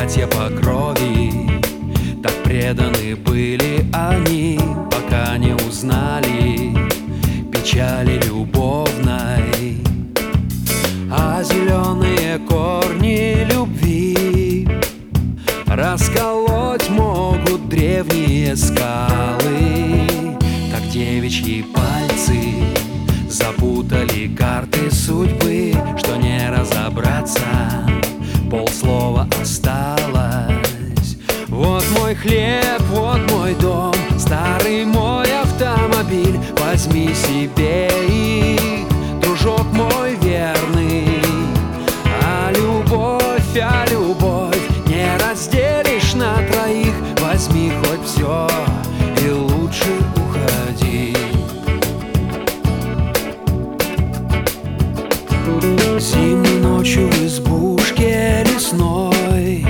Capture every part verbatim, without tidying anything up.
братья по крови. Так преданы были они, пока не узнали печали любовной. А зеленые корни любви расколоть могут древние скалы. Так девичьи пальцы запутали карты судьбы, что не разобраться, полслова осталось. Вот мой хлеб, вот мой дом, старый мой автомобиль. Возьми себе их, дружок мой верный. А любовь, а любовь не разделишь на троих. Возьми хоть все и лучше уходи. Зимней ночью в избушке лесной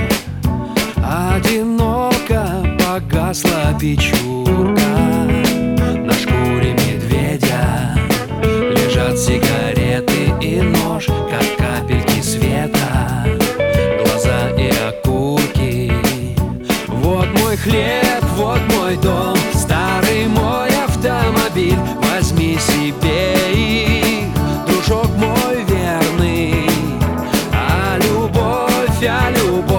одиноко погасла печурка. На шкуре медведя лежат сигареты и нож, как капельки света, глаза и окурки. Вот мой хлеб, вот мой дом, старый мой автомобиль. Возьми себе их, дружок мой верный. А любовь, а любовь